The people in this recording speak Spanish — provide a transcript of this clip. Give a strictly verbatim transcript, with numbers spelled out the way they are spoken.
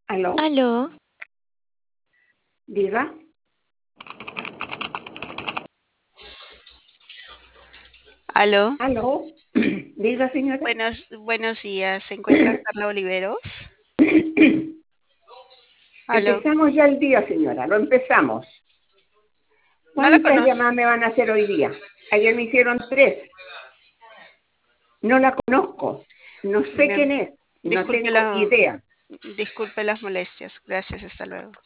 ¿Aló? Aló, Diga. aló. ¿Aló? Diga, señora. Buenos, buenos días. ¿Se encuentra Carla Oliveros? Aló. Empezamos ya el día, señora. Lo empezamos. No la ¿Cuántas conozco. llamadas me van a hacer hoy día? Ayer me hicieron tres. No la conozco. No sé Me- quién es. No disculpe tengo la, idea. disculpe las molestias. Gracias. Hasta luego.